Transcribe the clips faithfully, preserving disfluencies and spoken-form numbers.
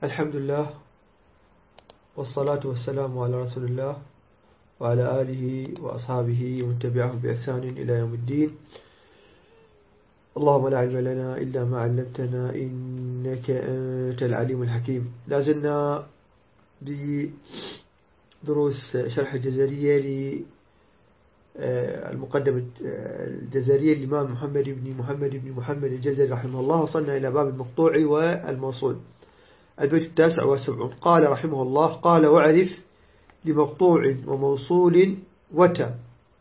الحمد لله والصلاة والسلام على رسول الله وعلى آله وأصحابه ومن تبعهم بإحسان إلى يوم الدين. اللهم لا علم لنا إلا ما علمتنا إنك أنت العليم الحكيم. لازلنا بدروس شرح الجزرية للمقدمة الجزرية للإمام محمد بن محمد بن محمد الجزري رحمه الله. وصلنا إلى باب المقطوع والموصول، البيت التاسع والسبعون. قال رحمه الله: قال: وعرف لمقطوع وموصول وتا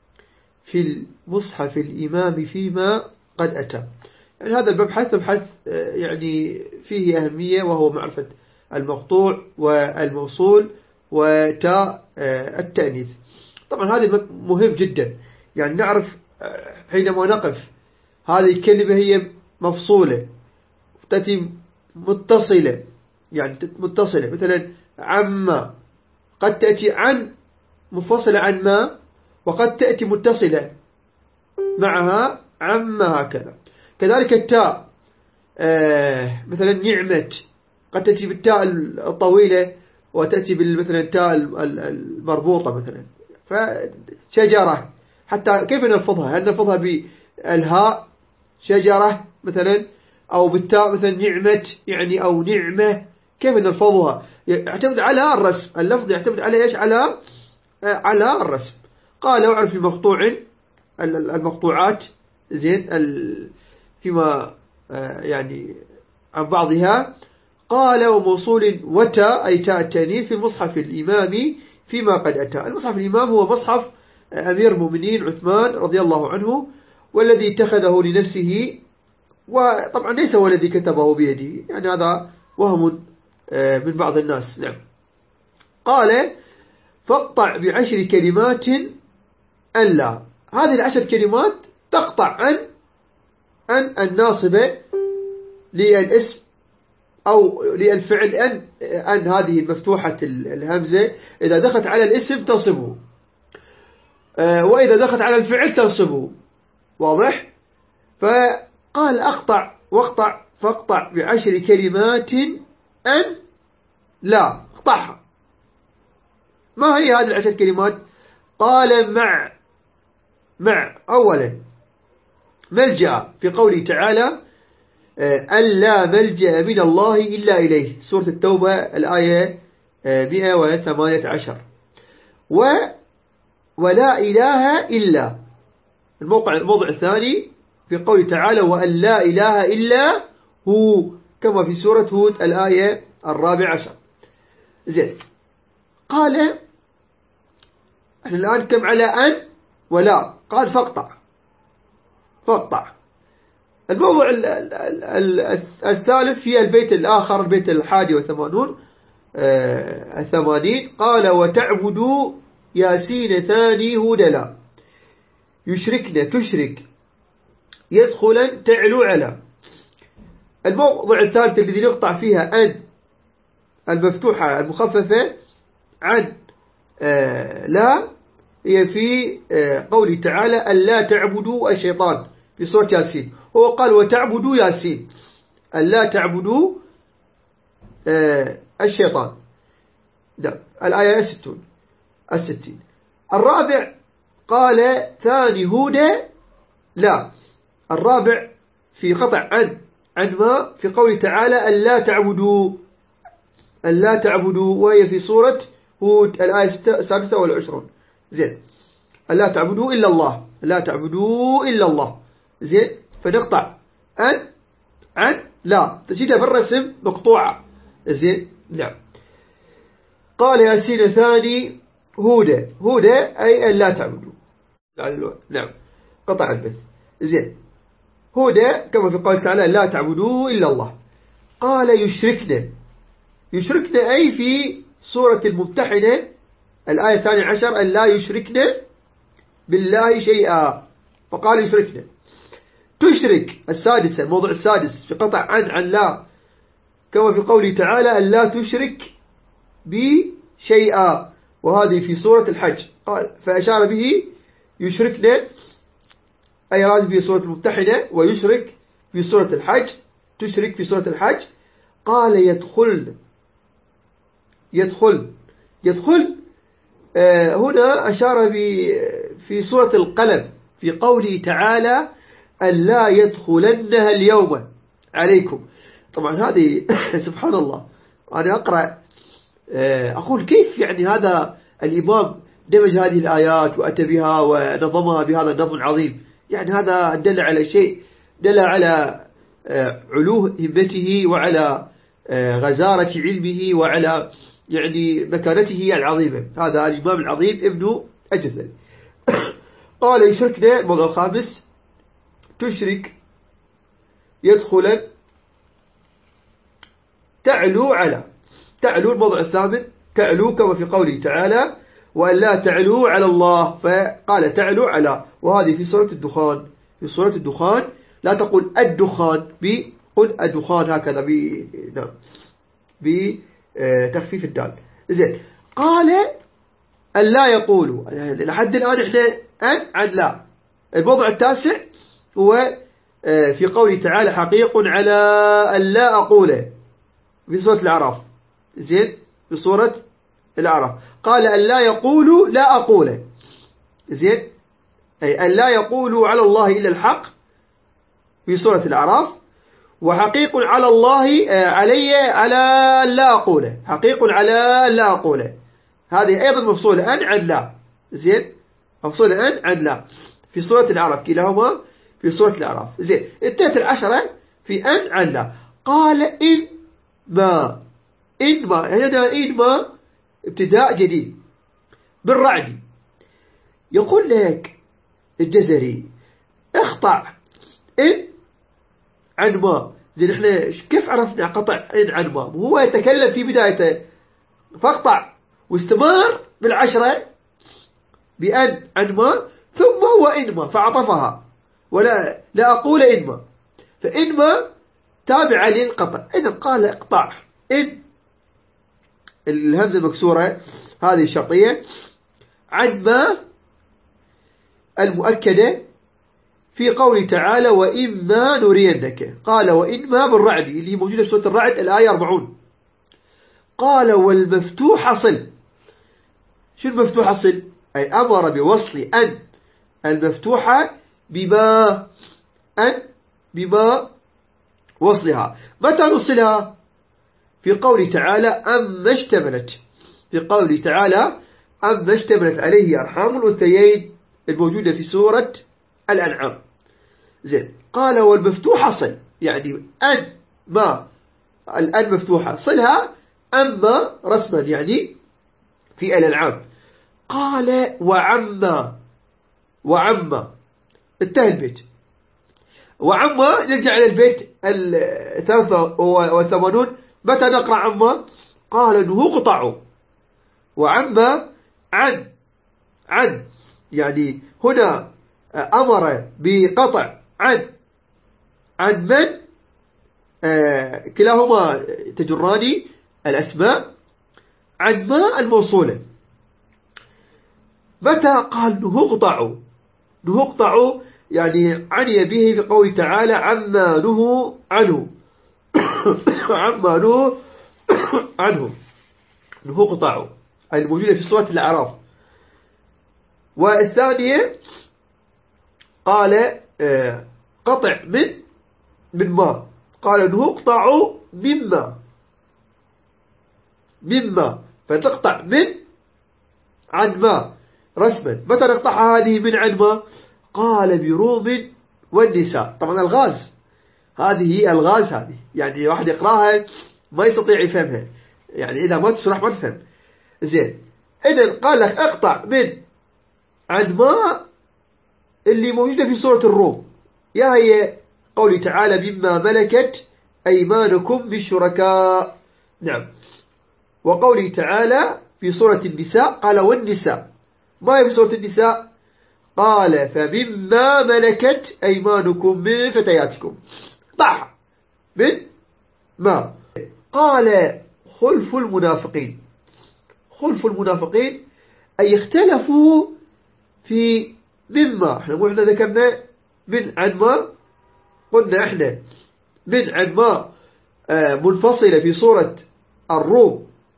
في المصحف الإمام فيما قد أتى. يعني هذا المبحث مبحث يعني فيه أهمية، وهو معرفة المقطوع والموصول وتاء التأنيث. طبعا هذا مهم جدا، يعني نعرف حينما نقف هذه الكلمة هي مفصولة تأتي متصلة، يعني متصلة، مثلا عما قد تأتي عن مفصلة عن ما، وقد تأتي متصلة معها عما، هكذا. كذلك التاء آه مثلا نعمة قد تأتي بالتاء الطويلة وتأتي مثلا التاء المربوطة، مثلا فشجرة. حتى كيف نلفظها؟ هل نلفظها بالهاء شجرة مثلا، أو بالتاء مثلا نعمة يعني، أو نعمة؟ كيف نلفظها؟ يعتمد على الرسم، اللفظ يعتمد على إيش؟ على على الرسم. قال: وعرف المقطوع المقطوعات زين فيما يعني عن بعضها. قال: وموصول وتا أي تاء التانيث في المصحف الإمامي فيما قد أتى. المصحف الإمام هو مصحف أمير المؤمنين عثمان رضي الله عنه، والذي اتخذه لنفسه، وطبعا ليس هو الذي كتبه بيده، يعني هذا وهم من بعض الناس. نعم. قال: فاقطع بعشر كلمات ألا. هذه العشر كلمات تقطع عن أن الناصبة للاسم أو للفعل، أن أن هذه المفتوحة الهمزة إذا دخلت على الاسم تنصبه، وإذا دخلت على الفعل تنصبه. واضح؟ فقال: أقطع واقطع فاقطع بعشر كلمات أن لا. اقطعها. ما هي هذه العشر كلمات؟ قال: مع مع أولا ملجأ في قوله تعالى: ألا ملجأ من الله إلا إليه، سورة التوبة الآية مئة وثمانية عشر. و ولا إله إلا، الموقع الموضع الثاني في قوله تعالى: وأن لا إله إلا هو، كما في سورة هود الآية الرابع عشر. زين. قال: احنا الآن كم على أن ولا؟ قال: فاقطع فاقطع. الموضوع الثالث في البيت الآخر، البيت الحادي وثمانون الثمانين. قال: وتعبدوا ياسين ثاني هدلا يشركن تشرك يدخلا تعلو على. الموضوع الثالث الذي نقطع فيها أن المفتوحة المخففة عن آه لا، هي في آه قوله تعالى: ألا تعبدوا الشيطان في سورة ياسين. هو قال: وتعبدوا ياسين، ألا تعبدوا آه الشيطان. ده الآية الستون الستين. الرابع قال: ثاني هودة لا. الرابع في قطع عن عن ما في قوله تعالى: ألا تعبدوا ألا تعبدوا، وهي في سورة هود الآية السادسة والعشرون. زين. ألا تعبدوا إلا الله، لا تعبدوا إلا الله. زين. فنقطع أن عن لا، تجدها بالرسم مقطوعة. زين. نعم. قال: ياسين ثاني هودة هودة أي أن لا تعبدوا. نعم. قطع البث. زين. هودة كما في قول تعالى: لا تعبدوا إلا الله. قال: يشركن يشركن أي في سورة الممتحنة الآية الثانية عشر: أن لا يشركن بالله شيئا، فقال يشركن. تشرك السادسة، الموضوع السادس في قطع عن عن لا، كما في قوله تعالى: أن لا تشرك بي شيئا، وهذه في سورة الحج. قال فأشار به يشركن أي راد في سورة الممتحنة، ويشرك في سورة الحج، تشرك في سورة الحج. قال: يدخلن يدخل يدخل آه هنا أشار في سورة القلم في قوله تعالى ألا يدخلنها اليوم عليكم. طبعا هذه سبحان الله، أنا أقرأ آه أقول كيف يعني هذا الإمام دمج هذه الآيات وأتى بها ونظمها بهذا النظم العظيم. يعني هذا دل على شيء، دل على آه علو همته وعلى آه غزارة علمه وعلى يعني مكانته العظيمة. هذا الإمام العظيم ابن الجزري. قال يشركنا الموضوع الخامس تشرك يدخل تعلو على تعلو. الموضوع الثامن تعلو كما في قوله تعالى وأن لا تعلو على الله، فقال تعلو على، وهذه في سورة الدخان. في سورة الدخان لا تقول الدخان، بقل الدخان هكذا ب نعم بتخفيف الدال. زين قال أن لا يقولوا، لحد الآن احنا أن عن لا. الموضوع التاسع هو في قوله تعالى حقيق على أن لا أقول في سورة الأعراف. زين في سورة الأعراف قال أن لا يقولوا لا أقول. زين أي أن لا يقولوا على الله إلا الحق في سورة الأعراف. وحقيق على الله علي على أن لا أقول، حقيق على أن لا أقول، هذه أيضا مفصولة أن عن لا. زين مفصولة أن عن لا في سورة الأعراف، كلاهما في سورة الأعراف. زين انتهت العشرة في أن عن لا. قال إن ما إن ما هنا إن ما ابتداء جديد بالرعد. يقول لك الجزري اقطع إن عن ما. زين احنا كيف عرفنا قطع إن عن ما؟ هو يتكلم في بدايته فاقطع واستمر بالعشرة بأن عن ما، ثم هو إن ما فعطفها ولا لا أقول إن ما، فإن ما تابعة للقطع. إذا قال اقطع إن الهمزة مكسورة هذه الشرطية عن ما المؤكدة في قوله تعالى وإما نرينك. قال وإما بالرعد اللي موجودة في سورة الرعد الآية أربعون. قال والمفتوح صل. شو المفتوح صل؟ أي أمر بوصل أن المفتوحة بما أن بما وصلها. متى نوصلها؟ في قوله تعالى أما اشتملت، في قوله تعالى أما اشتملت عليه أرحام الأنثيين الموجودة في سورة الأنعام. زين قال والمفتوحة صل، يعني أن ما الأن مفتوحة صلها أما رسما يعني في الأنعام. قال وعما وعما انتهى البيت. وعما نرجع إلى البيت الثلاثة والثمانون. متى نقرأ عما؟ قال أنه قطعوا. وعما عن عن يعني هنا أمر بقطع عن عن من آه كلاهما تجراني الأسماء عن ما الموصولة. متى قال أنه قطعوا؟ أنه قطعوا يعني عني به بقول تعالى عما نهوا عنه عما نهوا عنه نهوا قطعوا الموجودة في سورة الأعراف. والثانية قال قطع من من ما، قال أنه قطعوا مما مما فتقطع من عن ما رسما. متى نقطعها هذه من عن ما؟ قال بروم والنساء. طبعا الغاز هذه هي الغاز، هذه يعني واحد يقراها ما يستطيع يفهمها، يعني إذا ما تشرح ما تفهم. زين إذن قال لك اقطع من عن ما اللي موجودة في سورة الروم، يا هي قولي تعالى مما ملكت أيمانكم بالشركاء. نعم. وقولي تعالى في سورة النساء قال والنساء. ما هي في سورة النساء؟ قال فمما ملكت أيمانكم من فتياتكم. ضع من ما. قال خلف المنافقين. خلف المنافقين أي اختلفوا في مما. احنا قلنا ذكرنا من عن ما، قلنا احنا من عن ما منفصلة في سورة الروم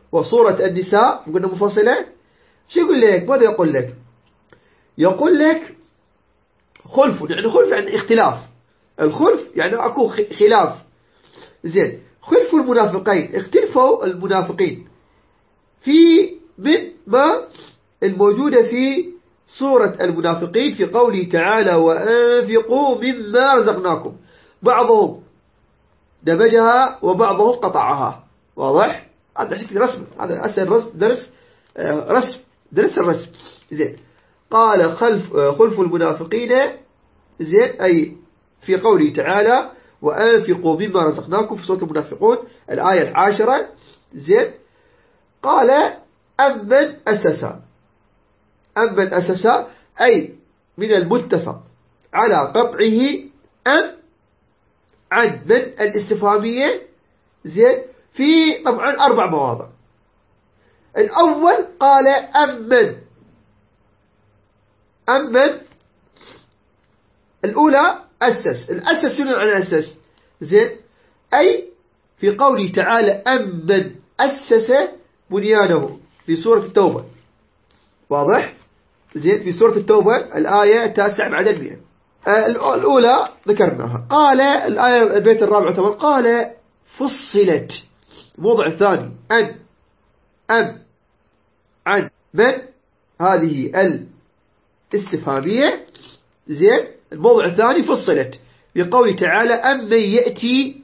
وصورة النساء قلنا مفصلة. شو يقول لك؟ ماذا يقول لك؟ يقول لك خلف، يعني خلف يعني اختلاف. الخلف يعني أكو خلاف. زين، خلف المنافقين، اختلفوا المنافقين في من ما الموجودة في سورة المنافقين في قوله تعالى وأنفقوا مما رزقناكم، بعضهم دمجها وبعضهم قطعها. واضح؟ هذا شكل رسم، هذا أسأل درس رسم، درس الرسم. زين، قال خلف خلف المنافقين، زين، أي في قوله تعالى وأنفقوا مما رزقناكم في سورة المنافقون الآية العاشرة. زين، قال أمن أسس، أمن أسس أي من المتفق على قطعه أم عن من الاستفهامية. زين، في طبعا أربع مواضع. الأول قال أمن، أمن الأولى أسس، الأسس شنو عن أسس؟ زين، أي في قوله تعالى أمن أسس بنيانه في سورة التوبة. واضح؟ زين، في سورة التوبة الآية التاسعة بعد المئة. الأولى ذكرناها. قال الآية البيت الرابع ثمان قال فصلت. الموضع الثاني أن أم عن من هذه الاستفهامية. زين، الموضع الثاني فصلت بقوله تعالى أمن يأتي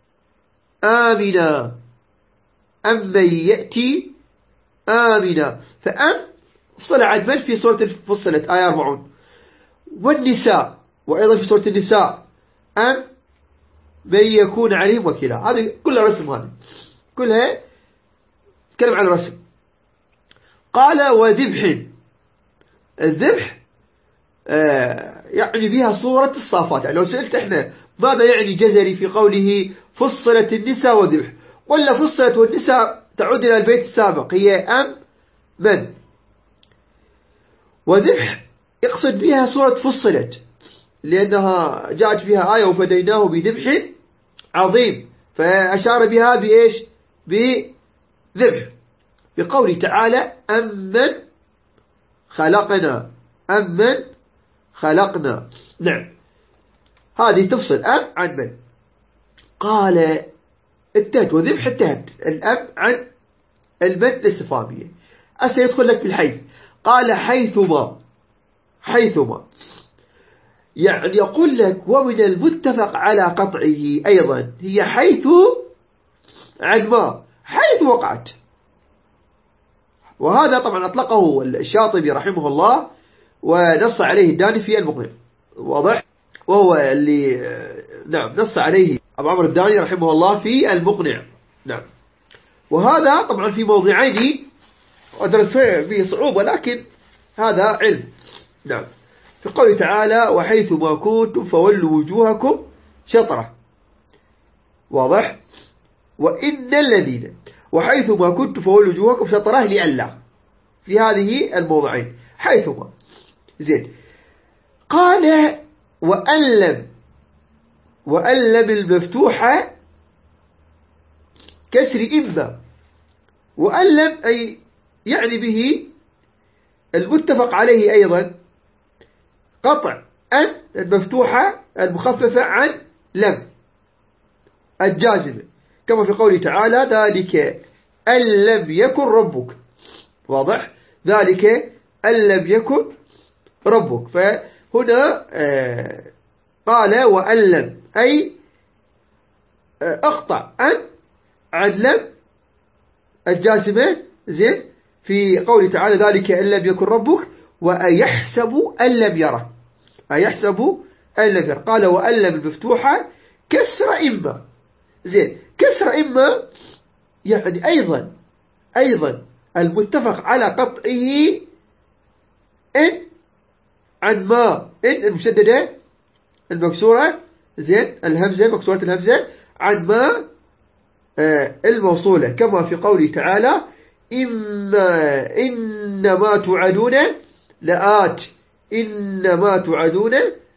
آمنا، أمن يأتي آمنا، فأم فصل عن من في سورة فصلت آية أربعون. والنساء، وأيضا في سورة النساء أم من يكون عليهم وكيلا. هذه كلها رسم، هذه كلها تكلم عن الرسم. قال وذبح، الذبح آه يعني بها صورة الصافات. يعني لو سألت احنا ماذا يعني جزري في قوله فصلت النساء وذبح، ولا فصلت والنساء تعود إلى البيت السابق هي أم من، وذبح يقصد بها صورة فصلت لأنها جاءت بها آية وفديناه بذبح عظيم، فأشار بها بإيش؟ بذبح، بقوله تعالى أمن خلقنا، أمن خلقنا. نعم، هذه تفصل أم عن من. قال انتهت، وذبح انتهت الأم عن المن الاستفهامية. أسا يدخل لك بالحيث. قال حيثما، حيثما يعني يقول لك ومن المتفق على قطعه أيضا هي حيث عن ما، حيث وقعت. وهذا طبعا أطلقه الشاطبي رحمه الله ونص عليه الداني في المقنع. واضح؟ وهو اللي نعم نص عليه أبو عمرو الداني رحمه الله في المقنع. نعم، وهذا طبعا في موضعين أدرس فيه صعوبة، لكن هذا علم. نعم، في قوله تعالى وحيث ما كنتم فولوا وجوهكم شطرة. واضح؟ وإن الذين، وحيث ما كنتم فولوا وجوهكم شطرة لئلا، في هذه الموضعين حيث ما. زين، قال وألم، وألم المفتوحة كسر إما، وألم أي يعني به المتفق عليه أيضا قطع أن المفتوحة المخففة عن لم الجازمة، كما في قوله تعالى ذلك أن لم يكن ربك. واضح؟ ذلك أن لم يكن ربك. فهنا آه قال وأن لم أي آه أقطع أن عن لم الجازمة. زين، في قوله تعالى ذلك أن لم يكن ربك وأيحسب أن لم يره، أيحسب أن لم يره. قال وأن لم المفتوحة كسر إما. زين، كسر إما يعني أيضا أيضا المتفق على قطعه إن عن ما، إن المشددة المكسورة. زين، الهمزة مكسورة الهمزة عن ما آه الموصولة، كما في قوله تعالى إما إنما توعدون لآت، إنما توعدون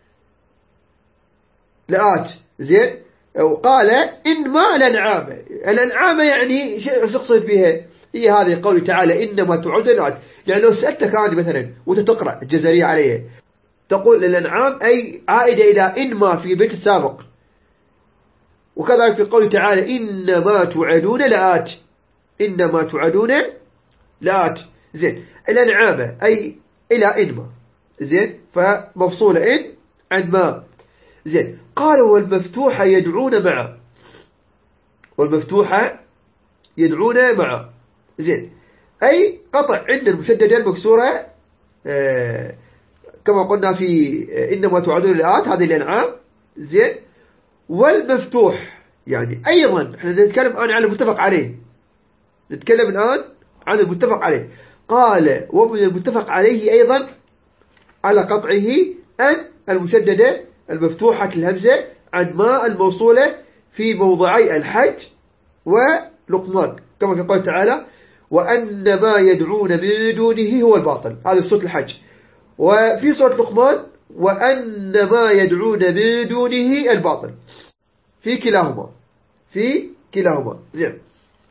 لآت. زين، وقال إنما الأنعام، الأنعام يعني شو تقصد بها؟ هي هذه قوله تعالى إنما تعودون لآت. يعني لو سألتك أنا مثلا وأنت تقرأ الجزرية عليه تقول الأنعام أي عائدة إلى إنما في البيت السابق، وكذلك في قوله تعالى إنما توعدون لآت، إنما توعدون لآت. زين الأنعام أي إلى إنما، زين فمفصولة إن عن ما. زين قال والمفتوحة يدعون معه، والمفتوحة يدعون معه. زين أي قطع عند المشددة المكسورة آه كما قلنا في إنما توعدون لآت هذه الأنعام. زين والمفتوح يعني أيضا احنا نتكلم الآن عن المتفق عليه، نتكلم الآن عن المتفق عليه. قال ومن المتفق عليه أيضا على قطعه أن المشددة المفتوحة الهمزة عن ما الموصولة في موضعي الحج ولقمان، كما في قول تعالى وأن ما يدعون من دونه هو الباطل، هذا في سورة الحج. وفي سورة لقمان وأن ما يدعون من دونه الباطل، في كلاهما في كلاهما. زين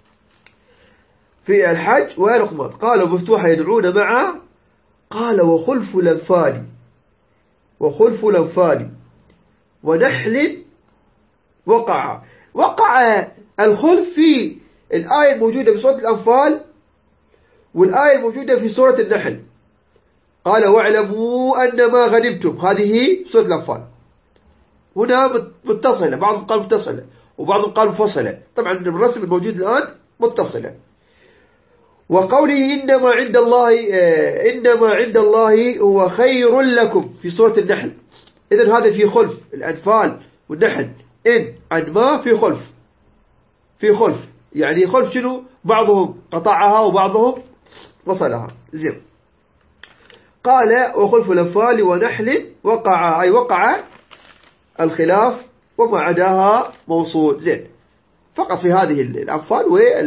في الحج ولقمان. قال مفتوحة يدعون معه. قال وخلف الأنفال، وخلف الأنفال ونحل وقع. وقع الخلف في الآية الموجودة في سورة الأنفال والآية الموجودة في سورة النحل. قال واعلموا أن ما غنمتم، هذه سورة الأنفال، هنا متصلة، بعضهم قال متصلة وبعضهم قال منفصلة، طبعا الرسم الموجود الآن متصلة. وقوله إنما عند الله إنما عند الله هو خير لكم في سورة النحل. إذن هذا في خلف الأنفال والنحل، إن عن ما في خلف، في خلف يعني خلف شنو؟ بعضهم قطعها وبعضهم وصلها. زين قال وخلف الأنفال ونحل وقع أي وقع الخلاف وما عداها موصول. زين فقط في هذه الأنفال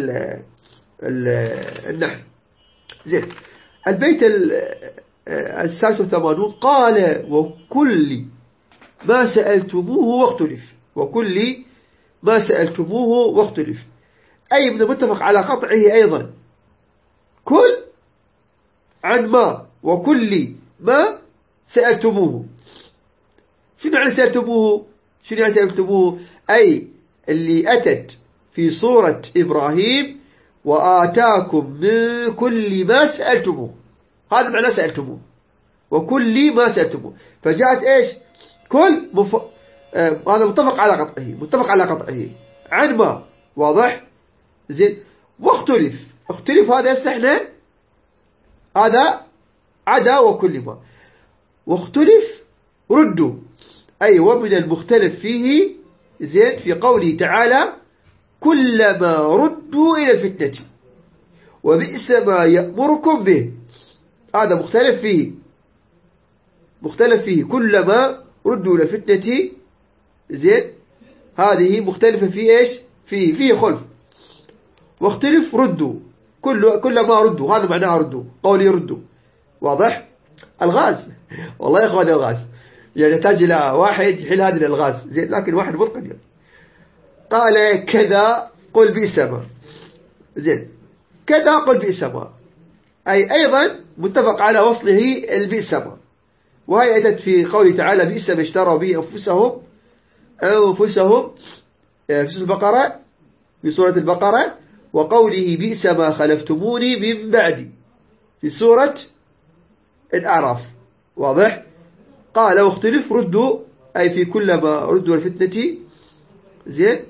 والنحل. زين البيت السادس والثمانون قال وكل ما سألتموه واختلف، وكل ما سألتموه واختلف أي من المتفق على قطعه أيضا كل عن ما وكل ما سألتموه. شنو يعني سألتموه؟ شنو يعني سألتموه؟ أي اللي أتت في سورة إبراهيم وآتاكم من كل ما سألتموه، هذا معنى سألتموه وكل ما سألتموه. فجاءت إيش؟ كل مف... آه هذا متفق على قطعه، متفق على قطعه عن ما، واضح؟ زين واختلف، اختلف هذا يستحنا هذا عدا وكل ما. واختلف ردوا أي ومن المختلف فيه. زين في قوله تعالى كلما ردوا إلى الفتنة وبئس ما يأمركم به، هذا مختلف فيه، مختلف فيه كلما ردوا إلى الفتنة. زين هذه مختلفة في إيش؟ فيه فيه خلف. واختلف ردوا كل كلما ردوا، هذا معناه ردوا، قولي ردوا، واضح؟ الغاز والله يا اخوان الغاز يعني يحتاج الى واحد يحل هذه الالغاز. زين لكن واحد متقن يعني. قال كذا قل بئس ما. زين كذا قل بئس ما اي ايضا متفق على وصله البئس ما. وهي اتت في قوله تعالى بئس ما اشتروا به انفسهم انفسهم في سورة البقرة، في سورة البقرة. وقوله بئس ما خلفتموني من بعدي في سورة الأعراف، واضح؟ قال واختلف ردوا أي في كل ما ردوا الفتنة. زين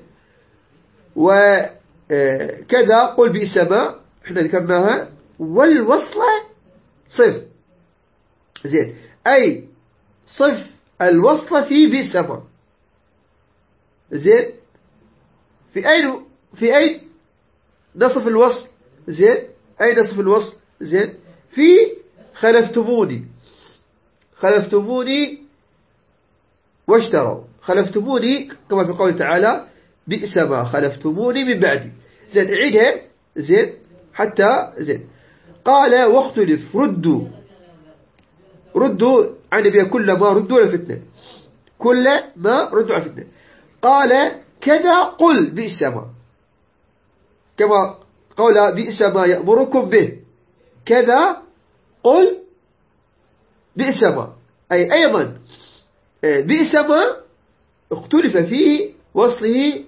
وكذا قل بئس ما احنا ذكرناها. والوصلة صف، زين أي صف الوصلة في بئس ما. زين في أين في أين نصف الوصل؟ زين أين نصف الوصل؟ زين في خلفتموني، خلفتموني واشتروا، خلفتموني كما في قول تعالى بئس ما خلفتموني من بعدي. زين اعيدها زين حتى زين. قال واختلف ردوا، ردوا عن بها كل ما ردوا الفتنة، كل ما ردوا على الفتنة. قال كذا قل بئس ما كما قول بئس ما يأمركم به كذا قل بئس ما، أي أيضا بئس ما اختلف في وصله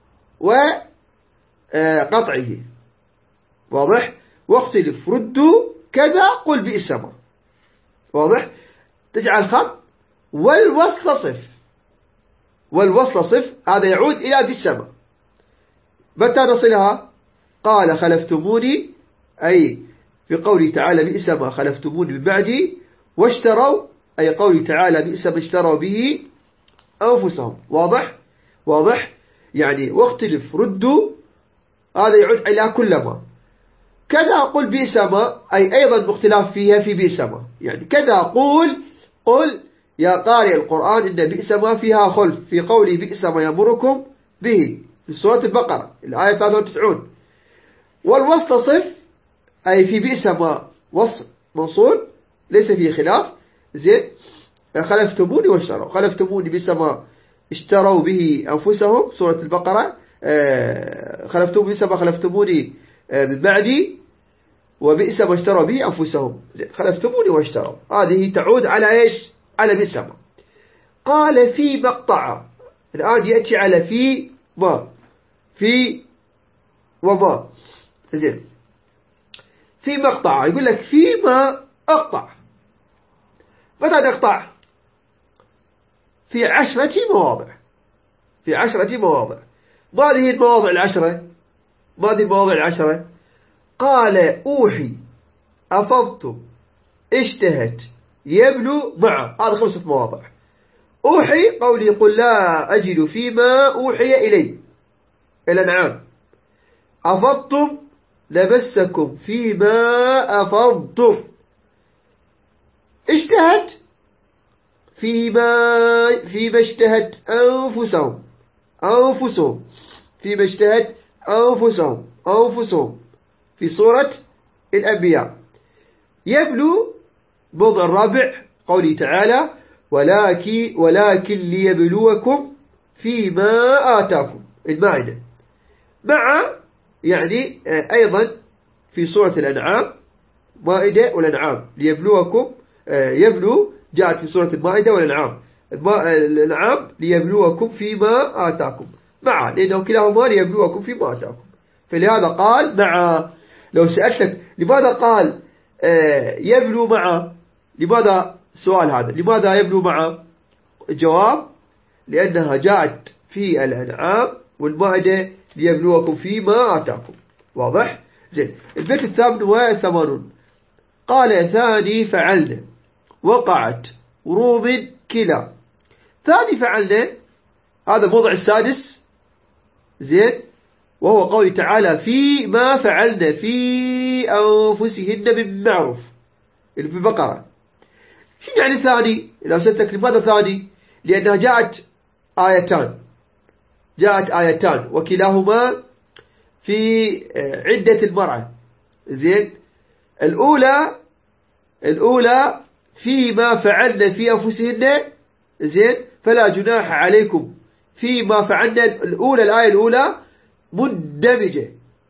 وقطعه، واضح؟ واختلف ردوا كذا قل بئس ما، واضح؟ تجعل خط والوصل صف، والوصل صف هذا يعود إلى بئس ما. متى نصلها؟ قال خلفتموني، أي في قوله تعالى بئس ما خلفتموني من بعدي، واشتروا، أي قوله تعالى بئس ما اشتروا به أنفسهم، واضح؟ واضح؟ يعني واختلف ردوا هذا يعود إلى كلما. كذا قل بئس ما، أي أيضا مختلاف فيها في بئس ما، يعني كذا قول قل يا قارئ القرآن إن بئس ما فيها خلف في قوله بئس ما يأمركم به في سورة البقرة الآية ثلاثة وتسعين. والوصل صف، أي في بئس ما وصل موصول ليس فيه خلاف، زين. خلفتموني واشتروا، خلفتموني بئس ما اشتروا به أنفسهم سورة البقرة، خلفتموني بئس ما خلفتموني من بعدي، وبئس ما اشتروا به أنفسهم، خلفتموني واشتروا، هذه تعود على إيش؟ على بئس ما. قال في مقطع، الآن يأتي على في ما، في وما، زين. في مقطع يقول لك فيما أقطع، متى نقطع؟ في عشرة مواضع، في عشرة مواضع. ما هذه المواضع العشرة؟ ما هذه المواضع العشرة؟ قال أوحي أفضت اشتهت يبلو مع، هذا خمسة مواضع. أوحي قولي قل لا أجد فيما أوحي إلي الأنعام. أفضتم لمسكم فيما أفضتم. اشتهت فيما فيما اشتهت أنفسهم، أنفسهم فيما اشتهت أنفسهم، أنفسهم في سورة الأنبياء. يبلو موضع الرابع قوله تعالى ولكن, ولكن ليبلوكم فيما آتاكم المائدة. مع يعني أيضا في سورة الأنعام، مائدة والأنعام ليبلوكم، يبلو جاءت في سورة المائدة والأنعام، الأنعام ليبلوكم فيما آتاكم مع، لأنه كلاهما ليبلوكم فيما آتاكم، فلهذا قال مع. لو سألتك لماذا قال يبلو مع، لماذا السؤال هذا لماذا يبلو مع؟ الجواب لأنها جاءت في الأنعام والمائدة ليبلوكم فيما آتاكم، واضح؟ زين. البيت الثامن والثمانون قال ثاني فعلنا وقعت روم كلا. ثاني فعلنا هذا الموضع السادس، زين، وهو قول تعالى فيما فعلنا في أنفسهن بالمعروف اللي في البقرة. شو يعني ثاني؟ لو سألتك لماذا ثاني؟ لأنها جاءت آيتان، جاءت آيتان وكلاهما في عدة المرأة، زين. الأولى الأولى فيما فعلنا في أنفسهن، زين، فلا جناح عليكم فيما فعلنا. الأولى الآية الأولى مندمجة،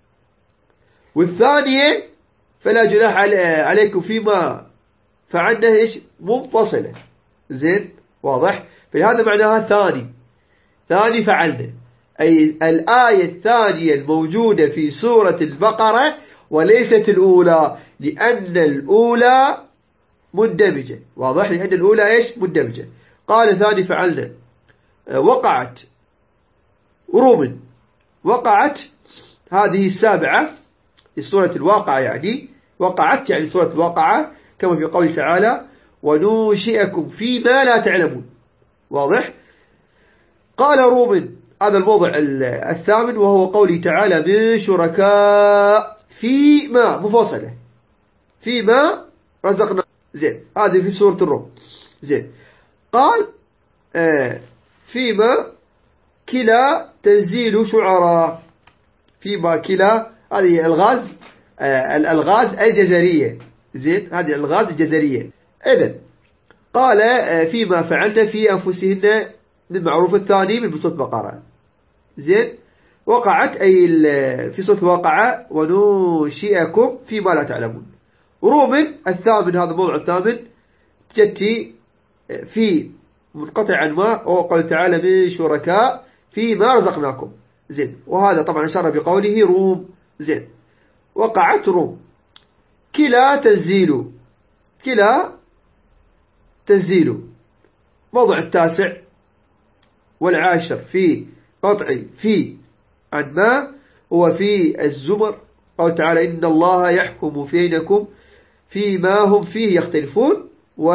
والثانية فلا جناح عليكم فيما فعلنا إيش منفصلة، زين، واضح؟ فلهذا معناها ثاني، ثاني فعلنا، أي الآية الثانية الموجودة في سورة البقرة وليست الأولى، لأن الأولى مندمجة، واضح؟ لأن الأولى إيش مندمجة. قال ثاني فعلنا وقعت روم، وقعت هذه السابعة سورة الواقعة، يعني وقعت يعني سورة الواقعة كما في قول تعالى ونوشئكم فيما لا تعلمون، واضح؟ قال روم هذا الموضع الثامن وهو قوله تعالى من شركاء فيما مفاصلة فيما رزقنا، زين، هذه في سورة الروم، زين. قال آه فيما كلا تنزيل شعراء، فيما كلا هذه الغاز، آه الألغاز الجزرية، زين، هذه الألغاز الجزرية. إذن قال آه فيما فعلت في أنفسهن من معروف الثاني من بسوط بقرة، زين. وقعت أي في سورة الواقعة وننشئكم فيما لا تعلمون. روم الثامن، هذا الموضوع الثامن، تأتي في منقطع عن ما، وقال تعالى من شركاء فيما رزقناكم. زين، وهذا طبعا أشار بقوله روم. زين، وقعت روم. كلا تنزيل، كلا تنزيل. موضع التاسع والعاشر في قطع في عن ما هو في الزمر. قال تعالى إن الله يحكم بينكم فيما هم فيه يختلفون.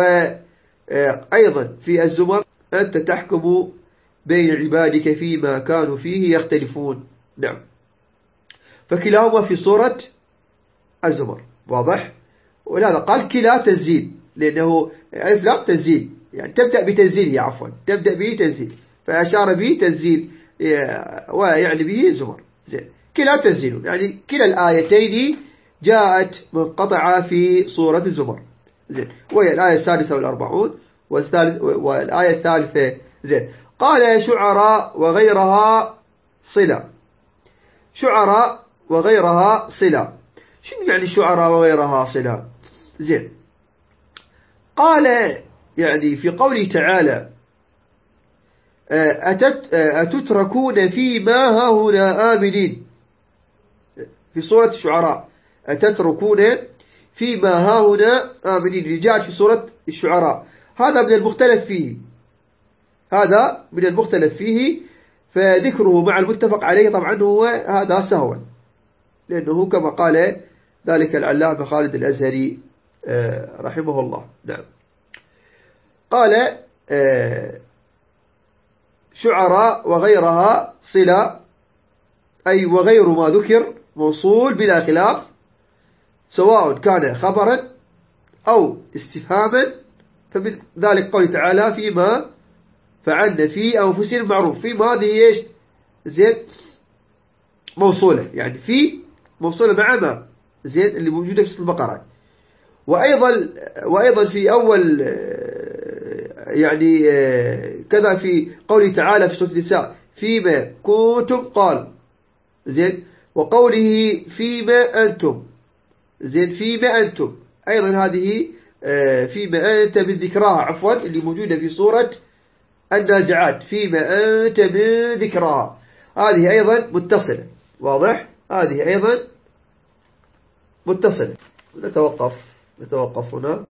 وأيضا في الزمر أنت تحكم بين عبادك فيما كانوا فيه يختلفون. نعم، فكلاهما في صورة الزمر. واضح؟ ولهذا قال كلا تنزيل، لأنه ألف لام تنزيل، يعني تبدأ بتنزيل، عفوا تبدأ به تنزيل، فأشار به تنزيل ويعني به زمر. زين، كلا تنزيل يعني كلا الآيتين جاءت منقطعة في صورة الزمر. زين، وهي الآية السادسة والأربعون والثالث والآية الثالثة. زين، قال شعراء وغيرها صلة. شعراء وغيرها صلة، شنو يعني شعراء وغيرها صلة؟ زين، قال يعني في قوله تعالى أتت أتتركون فيما هاهنا آمنين، في سورة الشعراء أتتركون فيما هاهنا آمنين اللي جاءت في سورة الشعراء. هذا من المختلف فيه، هذا من المختلف فيه، فذكره مع المتفق عليه طبعا هو هذا سهوا، لأنه كما قال ذلك العلامة خالد الأزهري رحمه الله. نعم، قال شعراء وغيرها صلة، أي وغير ما ذكر موصول بلا خلاف، سواء كان خبرا أو استفهاما. فمن ذلك قول تعالى فيما فعلنا في أنفسنا معروف. فيما هذه إيش؟ زين، موصولة، يعني في موصولة مع ما، زين، اللي موجودة في سورة البقرة. وأيضا وأيضا في أول يعني كذا في قوله تعالى في سورة النساء فيما كنتم قال. زين، وقوله فيما أنتم. زين، فيما أنتم أيضا هذه فيما أنت من ذكراها، عفوا اللي موجودة في سورة النازعات فيما أنت من ذكراها، هذه أيضا متصلة. واضح؟ هذه أيضا متصلة. نتوقف نتوقف هنا.